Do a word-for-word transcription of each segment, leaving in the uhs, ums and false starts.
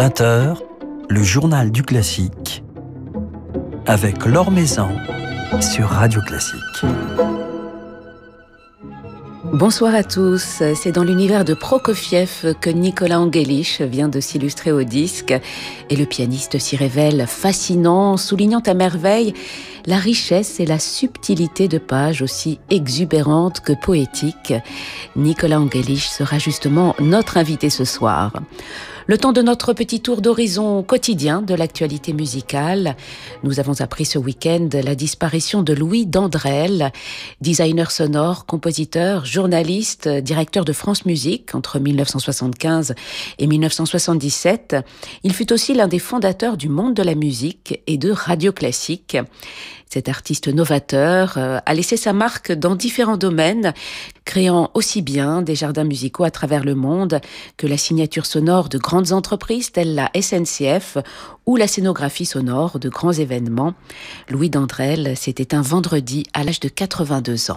vingt heures, le journal du classique avec Laure Maison sur Radio Classique. Bonsoir à tous, c'est dans l'univers de Prokofiev que Nicolas Angelich vient de s'illustrer au disque et le pianiste s'y révèle fascinant, soulignant à merveille la richesse et la subtilité de pages aussi exubérantes que poétiques. Nicolas Angelich sera justement notre invité ce soir. Le temps de notre petit tour d'horizon quotidien de l'actualité musicale. Nous avons appris ce week-end la disparition de Louis Dandrel, designer sonore, compositeur, journaliste, directeur de France Musique entre dix-neuf cent soixante-quinze et dix-neuf cent soixante-dix-sept. Il fut aussi l'un des fondateurs du monde de la musique et de Radio Classique. Cet artiste novateur euh, a laissé sa marque dans différents domaines, créant aussi bien des jardins musicaux à travers le monde que la signature sonore de grandes entreprises telles la S N C F ou la scénographie sonore de grands événements. Louis Dandrel s'est éteint vendredi à l'âge de quatre-vingt-deux ans.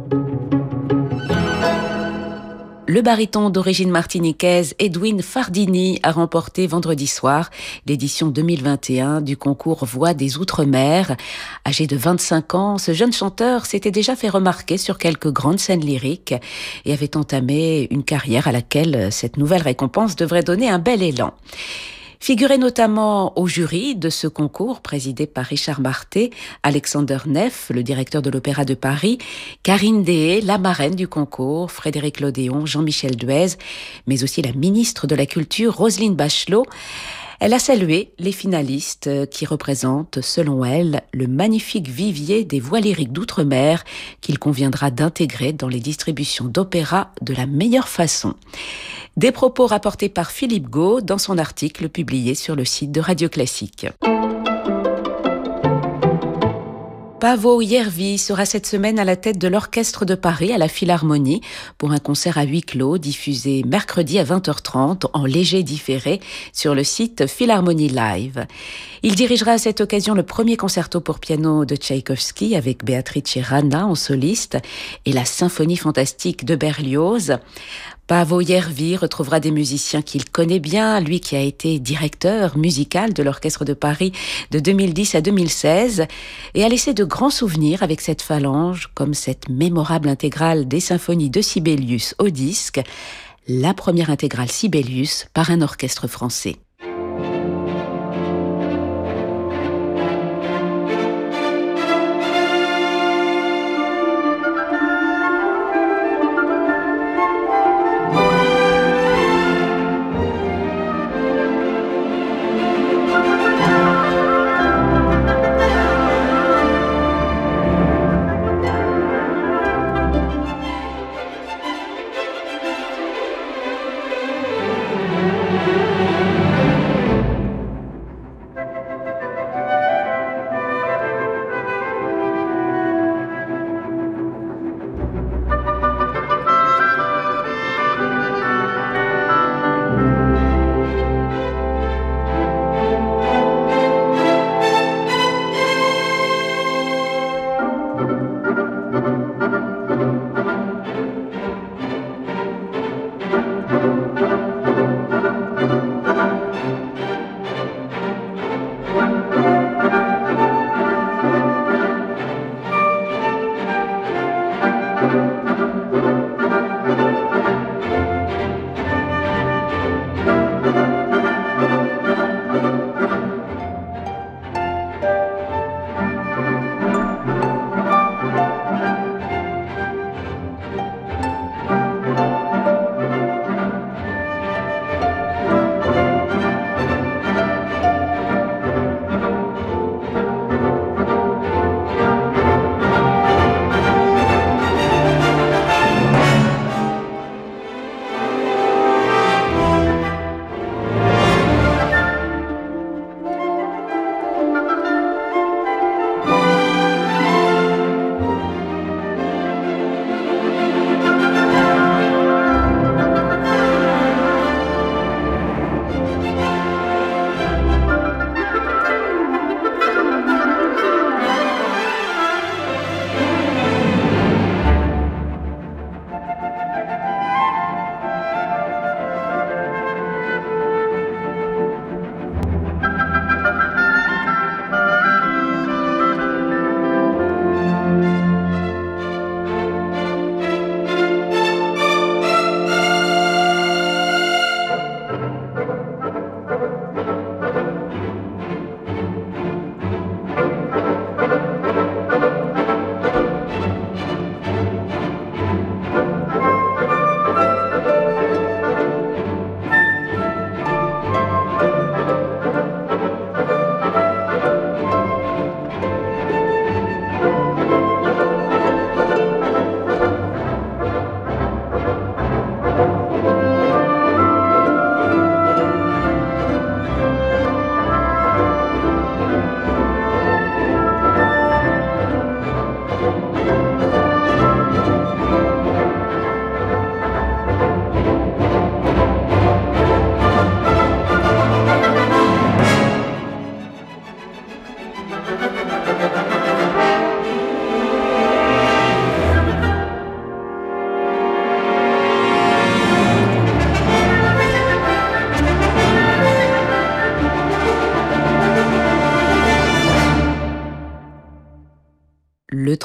Le baryton d'origine martiniquaise Edwin Fardini a remporté vendredi soir l'édition deux mille vingt et un du concours Voix des Outre-mer. Âgé de vingt-cinq ans, ce jeune chanteur s'était déjà fait remarquer sur quelques grandes scènes lyriques et avait entamé une carrière à laquelle cette nouvelle récompense devrait donner un bel élan. Figurait notamment au jury de ce concours présidé par Richard Marté, Alexander Neff, le directeur de l'Opéra de Paris, Karine Deshaies, la marraine du concours, Frédéric Lodéon, Jean-Michel Duez, mais aussi la ministre de la Culture, Roselyne Bachelot. Elle a salué les finalistes qui représentent, selon elle, le magnifique vivier des voix lyriques d'outre-mer qu'il conviendra d'intégrer dans les distributions d'opéra de la meilleure façon. Des propos rapportés par Philippe Gau dans son article publié sur le site de Radio Classique. Paavo Järvi sera cette semaine à la tête de l'Orchestre de Paris à la Philharmonie pour un concert à huis clos diffusé mercredi à vingt heures trente en léger différé sur le site Philharmonie Live. Il dirigera à cette occasion le premier concerto pour piano de Tchaïkovski avec Beatrice Rana en soliste et la symphonie fantastique de Berlioz. Paavo Järvi retrouvera des musiciens qu'il connaît bien, lui qui a été directeur musical de l'Orchestre de Paris de deux mille dix à deux mille seize et a laissé de grands souvenirs avec cette phalange, comme cette mémorable intégrale des symphonies de Sibelius au disque, la première intégrale Sibelius par un orchestre français.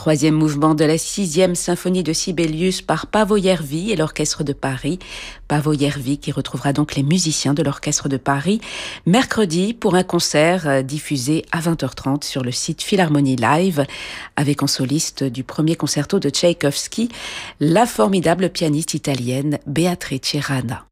troisième mouvement de la sixième symphonie de Sibelius par Paavo Järvi et l'Orchestre de Paris. Paavo Järvi qui retrouvera donc les musiciens de l'Orchestre de Paris mercredi pour un concert diffusé à vingt heures trente sur le site Philharmonie Live avec en soliste du premier concerto de Tchaïkovski, la formidable pianiste italienne Beatrice Rana.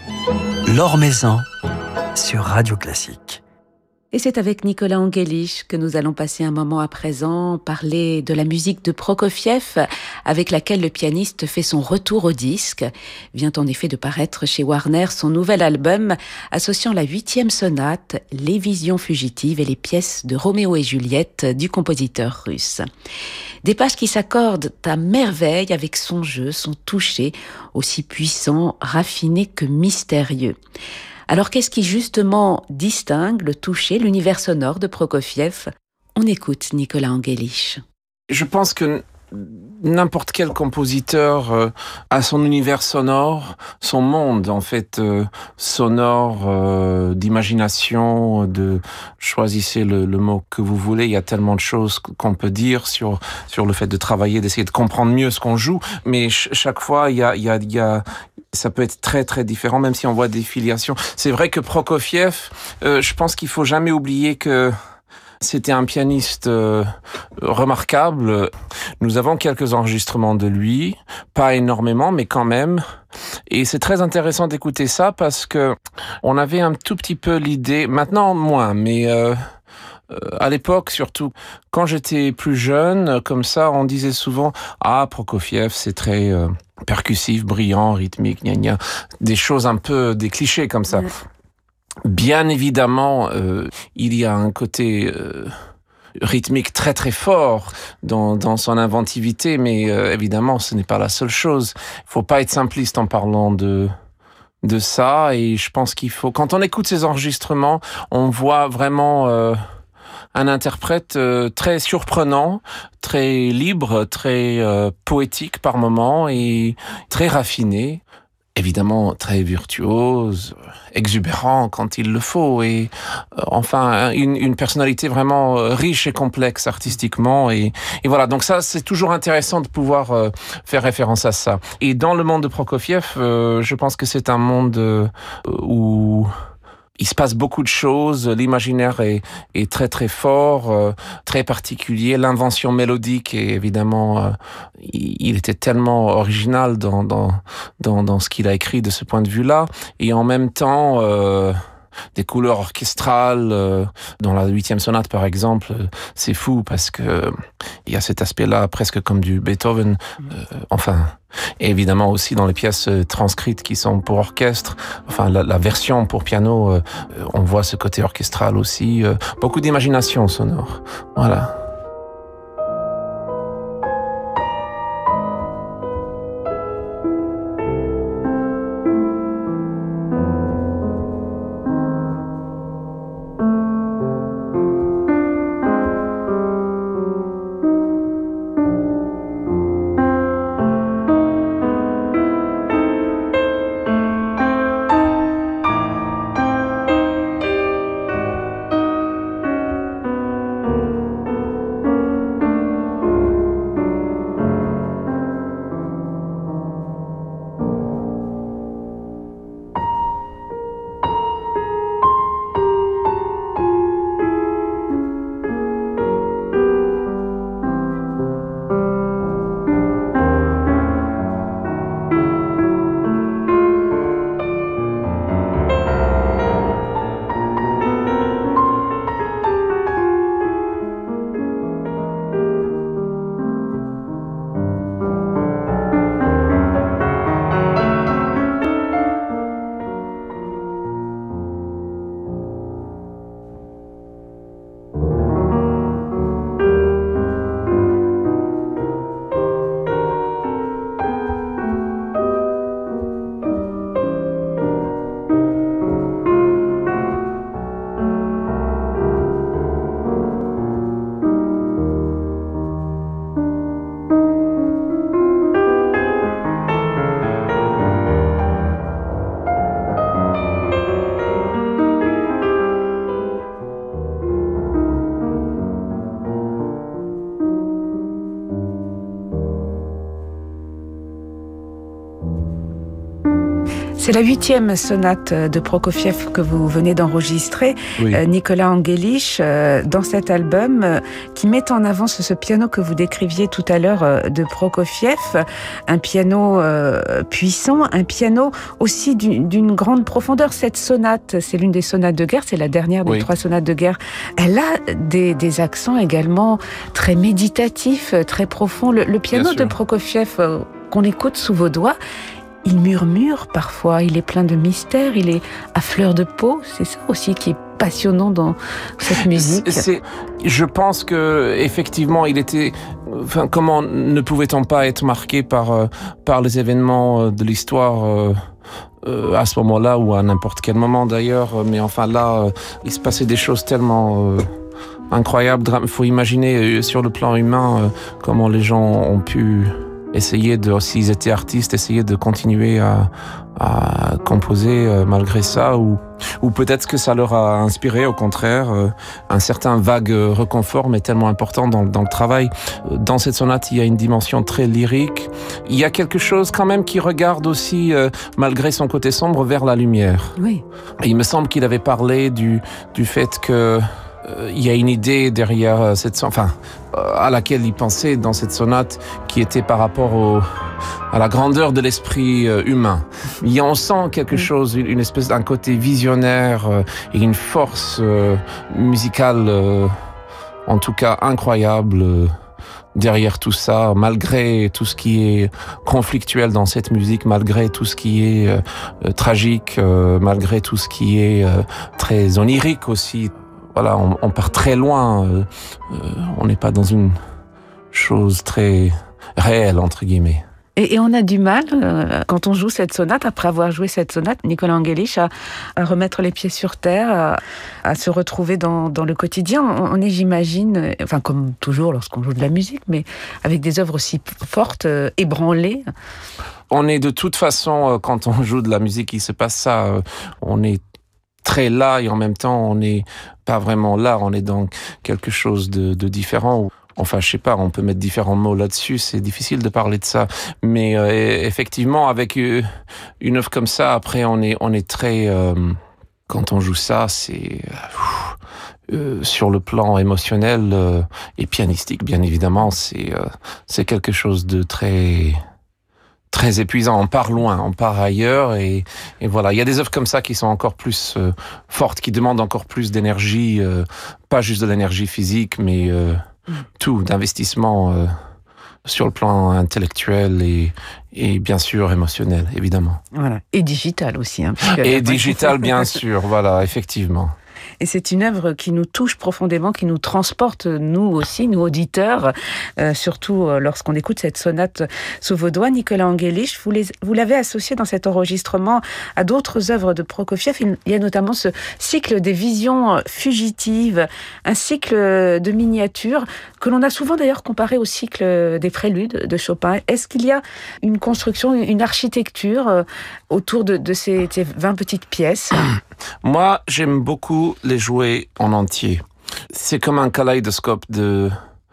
L'Or Maison sur Radio Classique. Et c'est avec Nicolas Angelich que nous allons passer un moment à présent, parler de la musique de Prokofiev, avec laquelle le pianiste fait son retour au disque. Vient en effet de paraître chez Warner son nouvel album, associant la huitième sonate, les visions fugitives et les pièces de Roméo et Juliette du compositeur russe. Des pages qui s'accordent à merveille avec son jeu, son toucher, aussi puissant, raffiné que mystérieux. Alors qu'est-ce qui justement distingue le toucher, l'univers sonore de Prokofiev ? On écoute Nicolas Angelich. Je pense que n'importe quel compositeur euh, a son univers sonore, son monde en fait euh, sonore, euh, d'imagination, de choisissez le, le mot que vous voulez. Il y a tellement de choses qu'on peut dire sur sur le fait de travailler, d'essayer de comprendre mieux ce qu'on joue. Mais ch- chaque fois, il y a il y a il y a ça peut être très très différent, même si on voit des filiations. C'est vrai que Prokofiev, euh, je pense qu'il faut jamais oublier que c'était un pianiste euh, remarquable. Nous avons quelques enregistrements de lui, pas énormément, mais quand même. Et c'est très intéressant d'écouter ça parce que on avait un tout petit peu l'idée, maintenant moins, mais euh, euh, à l'époque surtout, quand j'étais plus jeune, comme ça, on disait souvent « Ah, Prokofiev, c'est très euh, percussif, brillant, rythmique, gna gna », des choses un peu, des clichés comme ça. Ouais. Bien évidemment, euh, il y a un côté euh, rythmique très très fort dans, dans son inventivité, mais euh, évidemment, ce n'est pas la seule chose. Il faut pas être simpliste en parlant de de ça, et je pense qu'il faut, quand on écoute ces enregistrements, on voit vraiment euh, un interprète euh, très surprenant, très libre, très euh, poétique par moments et très raffiné. Évidemment très virtuose, exubérant quand il le faut, et euh, enfin une, une personnalité vraiment euh, riche et complexe artistiquement, et, et voilà, donc ça c'est toujours intéressant de pouvoir euh, faire référence à ça. Et dans le monde de Prokofiev, euh, je pense que c'est un monde euh, où il se passe beaucoup de choses, l'imaginaire est, est très très fort, euh, très particulier, l'invention mélodique est évidemment, euh, il, il était tellement original dans, dans, dans, dans ce qu'il a écrit de ce point de vue-là, et en même temps, euh, des couleurs orchestrales, euh, dans la huitième sonate par exemple, euh, c'est fou parce que euh, il y a cet aspect-là presque comme du Beethoven, euh, enfin... Et évidemment aussi dans les pièces transcrites qui sont pour orchestre, enfin la, la version pour piano, euh, on voit ce côté orchestral aussi, euh, beaucoup d'imagination sonore. Voilà. C'est la huitième sonate de Prokofiev que vous venez d'enregistrer, Oui. euh, Nicolas Angelich, euh, dans cet album euh, qui met en avant ce, ce piano que vous décriviez tout à l'heure euh, de Prokofiev, un piano euh, puissant, un piano aussi d'une, d'une grande profondeur. Cette sonate, c'est l'une des sonates de guerre, c'est la dernière des Oui. trois sonates de guerre. Elle a des, des accents également très méditatifs, très profonds. Le, le piano de Prokofiev euh, qu'on écoute sous vos doigts, il murmure parfois, il est plein de mystères, il est à fleur de peau. C'est ça aussi qui est passionnant dans cette musique. C'est, je pense que effectivement, il était. Enfin, comment ne pouvait-on pas être marqué par euh, par les événements de l'histoire euh, euh, à ce moment-là ou à n'importe quel moment d'ailleurs. Mais enfin là, euh, il se passait des choses tellement euh, incroyables. Il faut imaginer euh, sur le plan humain euh, comment les gens ont pu essayer de, s'ils étaient artistes, essayer de continuer à, à composer euh, malgré ça, ou, ou peut-être que ça leur a inspiré, au contraire, euh, un certain vague reconfort, mais tellement important dans, dans le travail. Dans cette sonate, il y a une dimension très lyrique. Il y a quelque chose quand même qui regarde aussi, euh, malgré son côté sombre, vers la lumière. Oui. Et il me semble qu'il avait parlé du, du fait que euh, il y a une idée derrière cette sonate, enfin, euh, à laquelle il pensait dans cette sonate, qui était par rapport au, à la grandeur de l'esprit euh, humain. Il y a, on sent quelque chose, une, une espèce d'un côté visionnaire euh, et une force euh, musicale, euh, en tout cas incroyable, euh, derrière tout ça, malgré tout ce qui est conflictuel dans cette musique, malgré tout ce qui est euh, euh, tragique, euh, malgré tout ce qui est euh, très onirique aussi. Voilà, on, on part très loin. Euh, euh, on n'est pas dans une chose très réelle, entre guillemets. Et, et on a du mal, euh, quand on joue cette sonate, après avoir joué cette sonate, Nicolas Angelich, à, à remettre les pieds sur terre, à, à se retrouver dans, dans le quotidien. On, on est, j'imagine, enfin comme toujours lorsqu'on joue de la musique, mais avec des œuvres aussi fortes, euh, ébranlées. On est de toute façon, euh, quand on joue de la musique, il se passe ça. Euh, on est très là et en même temps, on n'est pas vraiment là. On est dans quelque chose de, de différent. Enfin, je sais pas, on peut mettre différents mots là-dessus, c'est difficile de parler de ça. Mais euh, effectivement, avec euh, une œuvre comme ça, après, on est, on est très... Euh, quand on joue ça, c'est... Euh, sur le plan émotionnel euh, et pianistique, bien évidemment, c'est, euh, c'est quelque chose de très... très épuisant. On part loin, on part ailleurs, et, et voilà. Il y a des œuvres comme ça qui sont encore plus euh, fortes, qui demandent encore plus d'énergie, euh, pas juste de l'énergie physique, mais... Euh, tout, d'investissement euh, sur le plan intellectuel et, et bien sûr émotionnel, évidemment. Voilà. Et digital aussi. Hein, et digital, bien sûr, voilà, effectivement. Et c'est une œuvre qui nous touche profondément, qui nous transporte, nous aussi, nous auditeurs, euh, surtout lorsqu'on écoute cette sonate sous vos doigts. Nicolas Angelich, vous, les, vous l'avez associé dans cet enregistrement à d'autres œuvres de Prokofiev. Il y a notamment ce cycle des visions fugitives, un cycle de miniatures que l'on a souvent d'ailleurs comparé au cycle des préludes de Chopin. Est-ce qu'il y a une construction, une architecture autour de, de ces, ces vingt petites pièces ? Moi, j'aime beaucoup les jouer en entier. C'est comme un kaléidoscope de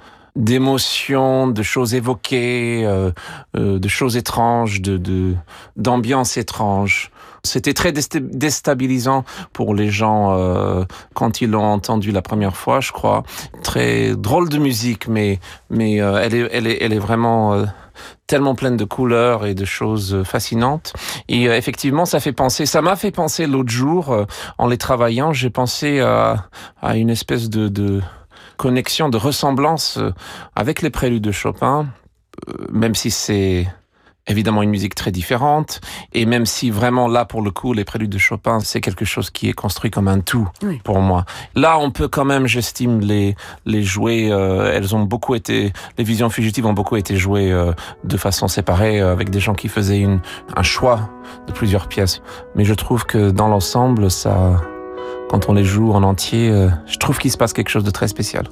d'émotions, de choses évoquées, euh, euh, de choses étranges, de, de d'ambiances étranges. C'était très déstabilisant pour les gens euh, quand ils l'ont entendu la première fois, je crois. Très drôle de musique, mais mais euh, elle est elle est elle est vraiment euh, tellement pleine de couleurs et de choses fascinantes. Et euh, effectivement, ça fait penser, ça m'a fait penser l'autre jour, euh, en les travaillant, j'ai pensé à, à une espèce de, de connexion, de ressemblance euh, avec les préludes de Chopin, euh, même si c'est évidemment une musique très différente, et même si vraiment là, pour le coup, les préludes de Chopin, c'est quelque chose qui est construit comme un tout, oui, pour moi. Là, on peut quand même, j'estime, les les jouer, euh, elles ont beaucoup été, les visions fugitives ont beaucoup été jouées euh, de façon séparée, euh, avec des gens qui faisaient une, un choix de plusieurs pièces. Mais je trouve que dans l'ensemble, ça, quand on les joue en entier, euh, je trouve qu'il se passe quelque chose de très spécial.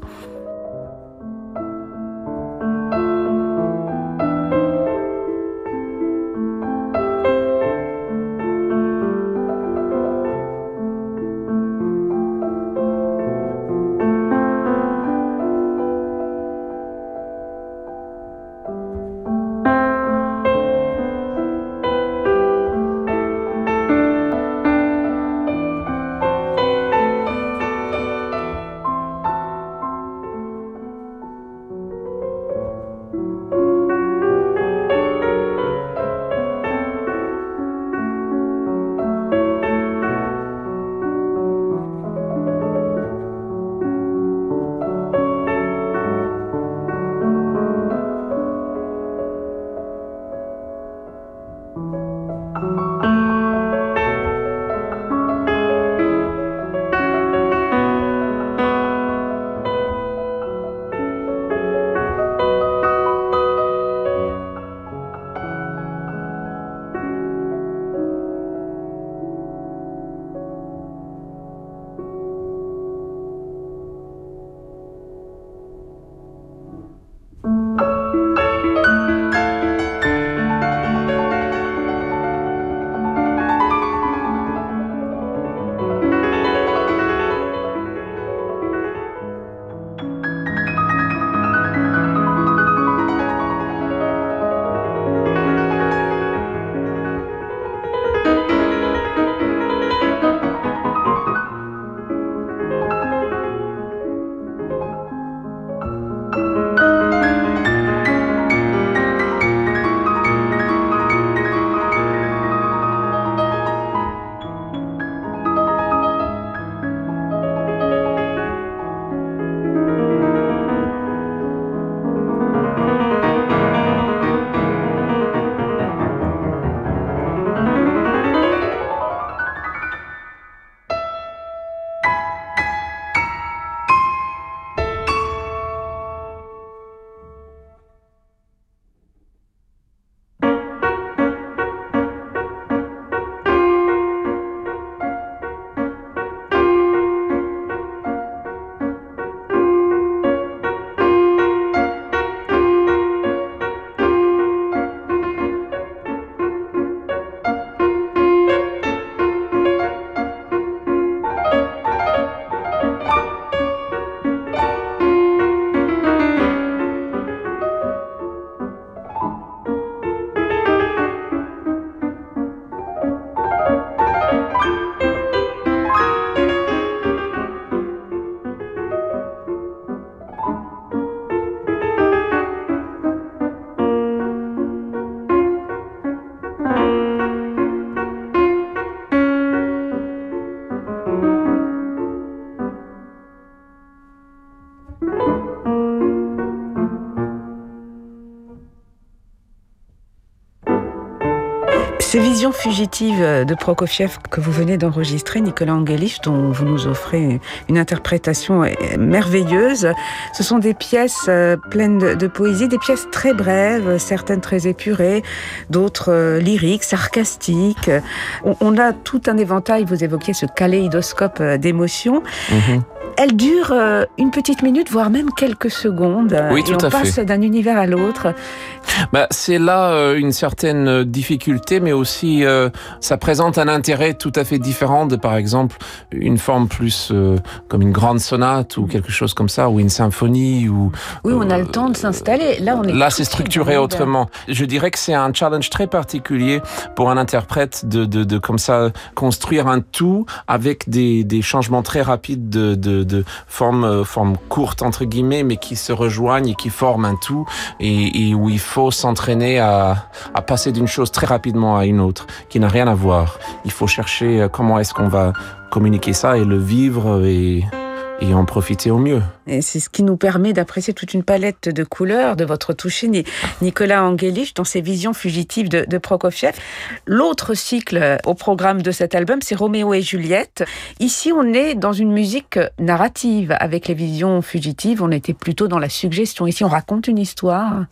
Ces visions fugitives de Prokofiev que vous venez d'enregistrer, Nicolas Angelich, dont vous nous offrez une interprétation merveilleuse, ce sont des pièces pleines de poésie, des pièces très brèves, certaines très épurées, d'autres lyriques, sarcastiques. On a tout un éventail, vous évoquiez ce kaléidoscope d'émotions. Mmh. Elle dure une petite minute, voire même quelques secondes. Oui, tout et on à passe fait. d'un univers à l'autre. Bah, c'est là euh, une certaine difficulté, mais aussi euh, ça présente un intérêt tout à fait différent de, par exemple, une forme plus euh, comme une grande sonate ou quelque chose comme ça, ou une symphonie. Ou, oui, on a le temps de s'installer. Là, on est là, c'est structuré autrement. Je dirais que c'est un challenge très particulier pour un interprète de, de, de comme ça construire un tout avec des, des changements très rapides de, de, de forme, euh, forme courte entre guillemets, mais qui se rejoignent et qui forment un tout, et, et où il faut s'entraîner à, à passer d'une chose très rapidement à une autre, qui n'a rien à voir. Il faut chercher comment est-ce qu'on va communiquer ça et le vivre et, et en profiter au mieux. Et c'est ce qui nous permet d'apprécier toute une palette de couleurs de votre toucher, Nicolas Angelich, dans ses visions fugitives de, de Prokofiev. L'autre cycle au programme de cet album, c'est Roméo et Juliette. Ici, on est dans une musique narrative. Avec les visions fugitives, on était plutôt dans la suggestion. Ici, on raconte une histoire.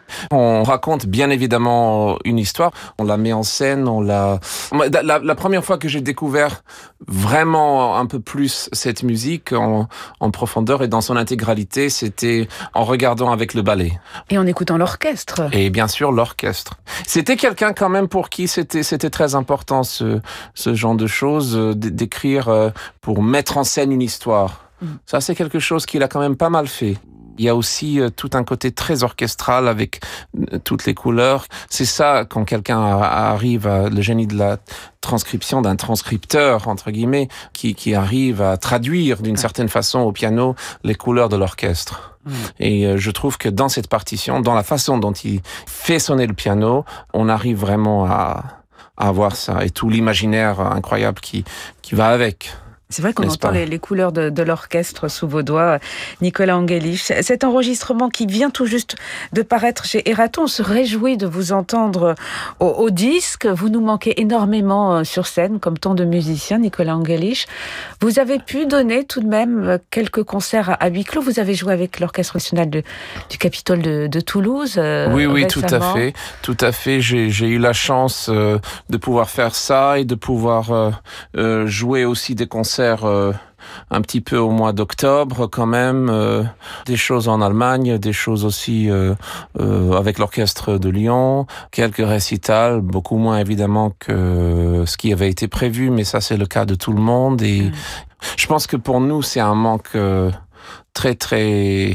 On raconte bien évidemment une histoire, on la met en scène, on la... La, la première fois que j'ai découvert vraiment un peu plus cette musique en, en profondeur et dans son intégralité, c'était en regardant avec le ballet. Et en écoutant l'orchestre. Et bien sûr, l'orchestre. C'était quelqu'un quand même pour qui c'était, c'était très important ce, ce genre de choses, d'écrire pour mettre en scène une histoire. Mm. Ça, c'est quelque chose qu'il a quand même pas mal fait. Il y a aussi euh, tout un côté très orchestral avec euh, toutes les couleurs. C'est ça, quand quelqu'un a, arrive à le génie de la transcription d'un transcripteur, entre guillemets, qui, qui arrive à traduire d'une certaine façon au piano les couleurs de l'orchestre. Mmh. Et euh, je trouve que dans cette partition, dans la façon dont il fait sonner le piano, on arrive vraiment à, à avoir ça et tout l'imaginaire incroyable qui, qui va avec. C'est vrai qu'on N'est-ce entend les, les couleurs de, de l'orchestre sous vos doigts, Nicolas Angelich. Cet enregistrement qui vient tout juste de paraître chez Erato, on se réjouit de vous entendre au, au disque. Vous nous manquez énormément sur scène, comme tant de musiciens, Nicolas Angelich. Vous avez pu donner tout de même quelques concerts à, à huis clos. Vous avez joué avec l'Orchestre national de, du Capitole de, de Toulouse. Euh, oui, oui, récemment. tout à fait. Tout à fait. J'ai, j'ai eu la chance euh, de pouvoir faire ça et de pouvoir euh, euh, jouer aussi des concerts Euh, un petit peu au mois d'octobre quand même, euh, des choses en Allemagne, des choses aussi euh, euh, avec l'orchestre de Lyon, quelques récitals, beaucoup moins évidemment que ce qui avait été prévu, mais ça c'est le cas de tout le monde et mmh. je pense que pour nous c'est un manque euh, très très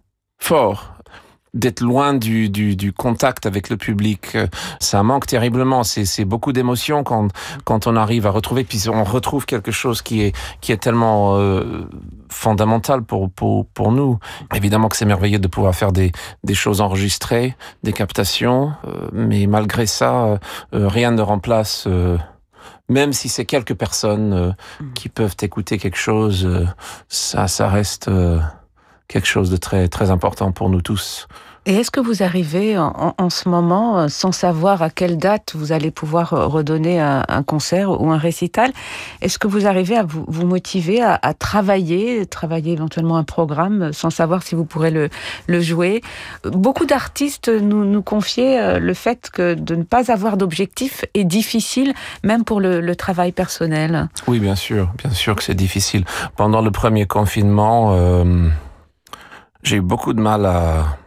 fort. D'être loin du, du, du contact avec le public, ça manque terriblement. C'est, c'est beaucoup d'émotions quand, quand on arrive à retrouver, puis on retrouve quelque chose qui est, qui est tellement euh, fondamental pour, pour, pour nous. Évidemment que c'est merveilleux de pouvoir faire des, des choses enregistrées, des captations, euh, mais malgré ça, euh, rien ne remplace... Euh, même si c'est quelques personnes euh, qui peuvent écouter quelque chose, euh, ça, ça reste... Euh, quelque chose de très, très important pour nous tous. Et est-ce que vous arrivez en, en ce moment, sans savoir à quelle date vous allez pouvoir redonner un, un concert ou un récital, est-ce que vous arrivez à vous, vous motiver à, à travailler, travailler éventuellement un programme, sans savoir si vous pourrez le, le jouer? Beaucoup d'artistes nous, nous confiaient le fait que de ne pas avoir d'objectif est difficile, même pour le, le travail personnel. Oui, bien sûr, bien sûr que c'est difficile. Pendant le premier confinement... Euh... J'ai eu beaucoup de mal à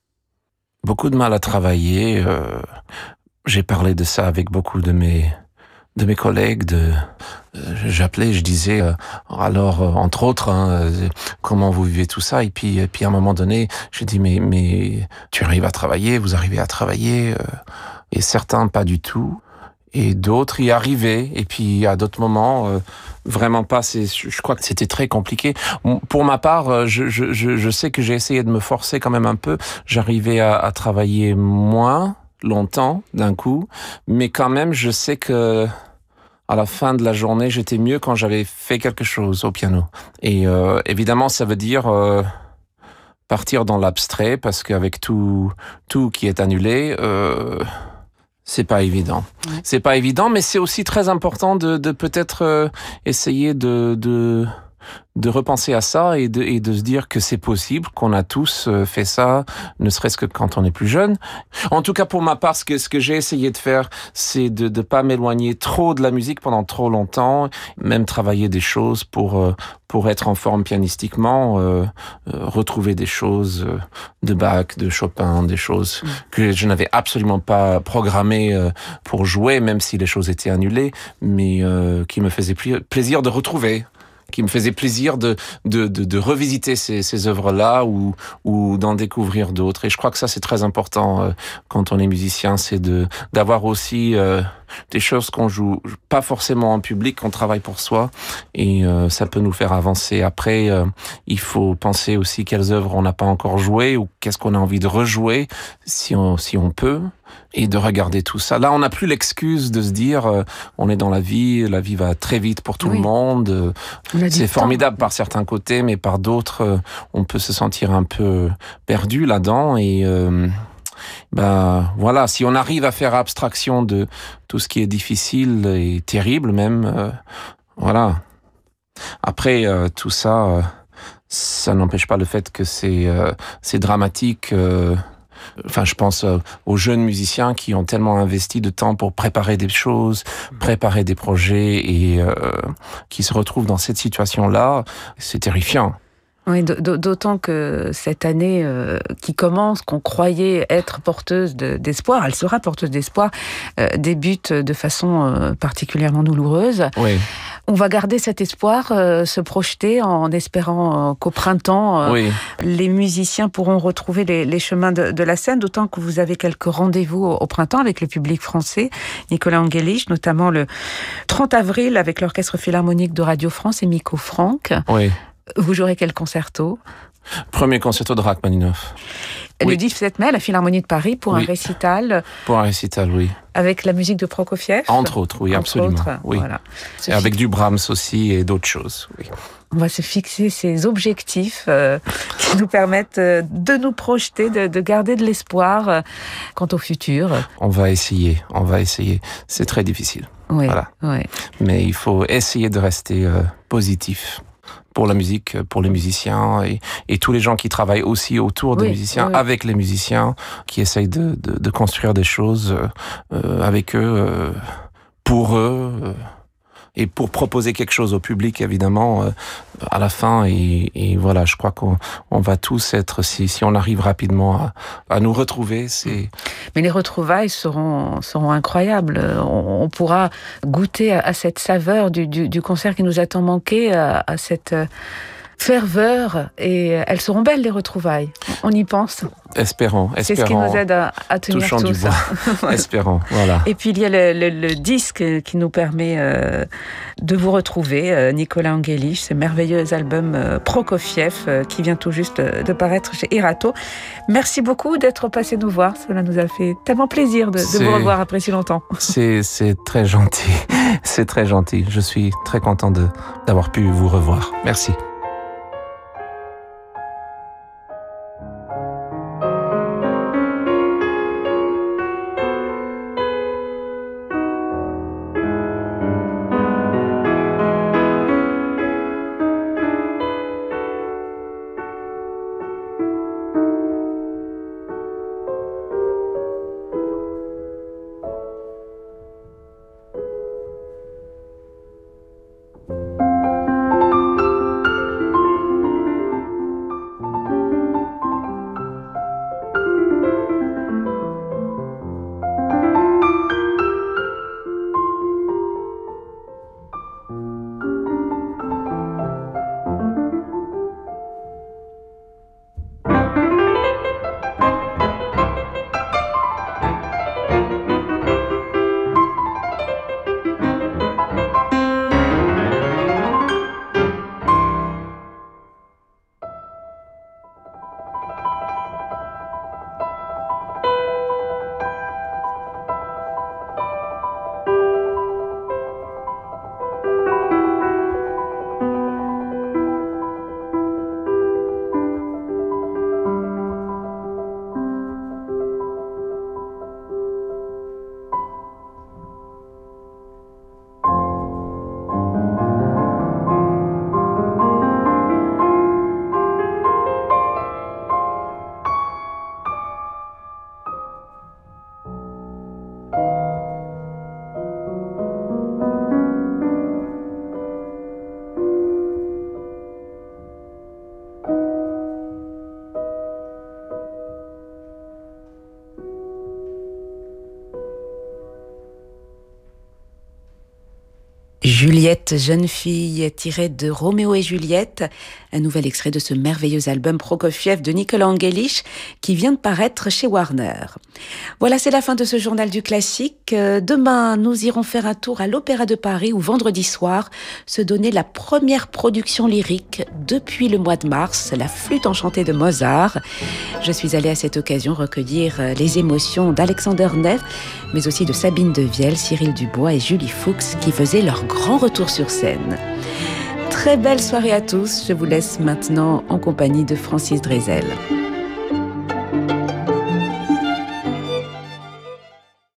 beaucoup de mal à travailler. Euh, j'ai parlé de ça avec beaucoup de mes de mes collègues. De euh, j'appelais, je disais euh, alors euh, entre autres hein, euh, comment vous vivez tout ça. Et puis et puis à un moment donné, j'ai dit mais mais tu arrives à travailler, vous arrivez à travailler. Euh, et certains pas du tout. Et d'autres y arrivaient. Et puis à d'autres moments, euh, vraiment pas. C'est, je crois que c'était très compliqué. Pour ma part, je, je, je sais que j'ai essayé de me forcer quand même un peu. J'arrivais à, à travailler moins longtemps d'un coup, mais quand même, je sais que à la fin de la journée, j'étais mieux quand j'avais fait quelque chose au piano. Et euh, évidemment, ça veut dire euh, partir dans l'abstrait, parce qu'avec tout tout qui est annulé. Euh, C'est pas évident. Ouais. C'est pas évident, mais c'est aussi très important de, de peut-être euh, essayer de, de de repenser à ça et de, et de se dire que c'est possible, qu'on a tous fait ça, ne serait-ce que quand on est plus jeune. En tout cas, pour ma part, ce que, ce que j'ai essayé de faire, c'est de ne pas m'éloigner trop de la musique pendant trop longtemps, même travailler des choses pour, pour être en forme pianistiquement, euh, euh, retrouver des choses de Bach, de Chopin, des choses que je n'avais absolument pas programmées pour jouer, même si les choses étaient annulées, mais euh, qui me faisaient pli- plaisir de retrouver. qui me faisait plaisir de de de, de revisiter ces ces œuvres-là ou ou d'en découvrir d'autres. Et je crois que ça c'est très important euh, quand on est musicien, c'est de d'avoir aussi euh, des choses qu'on joue pas forcément en public, qu'on travaille pour soi, et euh, ça peut nous faire avancer. Après, euh, il faut penser aussi quelles œuvres on n'a pas encore jouées ou qu'est-ce qu'on a envie de rejouer si on si on peut. Et de regarder tout ça. Là, on n'a plus l'excuse de se dire euh, on est dans la vie, la vie va très vite pour tout oui. le monde. C'est formidable par certains côtés, mais par d'autres, euh, on peut se sentir un peu perdu là-dedans. Et euh, bah voilà, si on arrive à faire abstraction de tout ce qui est difficile et terrible même, euh, voilà. Après, euh, tout ça, euh, ça n'empêche pas le fait que c'est euh, c'est dramatique. Euh, Enfin, je pense euh, aux jeunes musiciens qui ont tellement investi de temps pour préparer des choses, préparer des projets et euh, qui se retrouvent dans cette situation-là. C'est terrifiant. Oui, d'autant que cette année euh, qui commence, qu'on croyait être porteuse de, d'espoir, elle sera porteuse d'espoir, euh, débute de façon euh, particulièrement douloureuse. Oui. On va garder cet espoir, euh, se projeter en espérant euh, qu'au printemps, euh, oui. les musiciens pourront retrouver les, les chemins de, de la scène, d'autant que vous avez quelques rendez-vous au, au printemps avec le public français. Nicolas Angelich, notamment le trente avril avec l'Orchestre Philharmonique de Radio France et Miko Franck. Oui. Vous jouerez quel concerto ? Premier concerto de Rachmaninoff. Le Oui. dix-sept mai, à la Philharmonie de Paris, pour Oui. un récital. Pour un récital, oui. Avec la musique de Prokofiev ? Entre autres, oui, Entre absolument. autres, oui. Voilà. Et avec du Brahms aussi et d'autres choses, oui. On va se fixer ces objectifs euh, qui nous permettent euh, de nous projeter, de, de garder de l'espoir euh, quant au futur. On va essayer, on va essayer. C'est très difficile. Oui, Voilà. oui. Mais il faut essayer de rester euh, positif. Pour la musique, pour les musiciens et, et tous les gens qui travaillent aussi autour des oui, musiciens, oui. avec les musiciens, qui essayent de, de, de construire des choses euh, avec eux, euh, pour eux, euh, et pour proposer quelque chose au public, évidemment, euh, à la fin. Et, et voilà, je crois qu'on on va tous être, si, si on arrive rapidement à, à nous retrouver, c'est... Mais les retrouvailles seront, seront incroyables. On, on pourra goûter à, à cette saveur du, du, du concert qui nous a tant manqué, à, à cette ferveur, et elles seront belles, les retrouvailles. On y pense. Espérons, espérons. C'est ce qui nous aide à, à tenir touchant tout du ça. bois. Espérons, voilà. Et puis il y a le, le, le disque qui nous permet euh, de vous retrouver, euh, Nicolas Angelich, ce merveilleux album euh, Prokofiev euh, qui vient tout juste de paraître chez Erato. Merci beaucoup d'être passé nous voir. Cela nous a fait tellement plaisir de, de vous revoir après si longtemps. C'est, c'est très gentil. C'est très gentil. Je suis très content de, d'avoir pu vous revoir. Merci. Juliette, jeune fille, tirée de Roméo et Juliette, un nouvel extrait de ce merveilleux album Prokofiev de Nicolas Angelich qui vient de paraître chez Warner. Voilà, c'est la fin de ce journal du classique. Demain, nous irons faire un tour à l'Opéra de Paris où vendredi soir se donnait la première production lyrique depuis le mois de mars, la Flûte enchantée de Mozart. Je suis allée à cette occasion recueillir les émotions d'Alexander Neff, mais aussi de Sabine Devielle, Cyril Dubois et Julie Fuchs qui faisaient leur grand retour sur scène. Très belle soirée à tous. Je vous laisse maintenant en compagnie de Francis Drezel.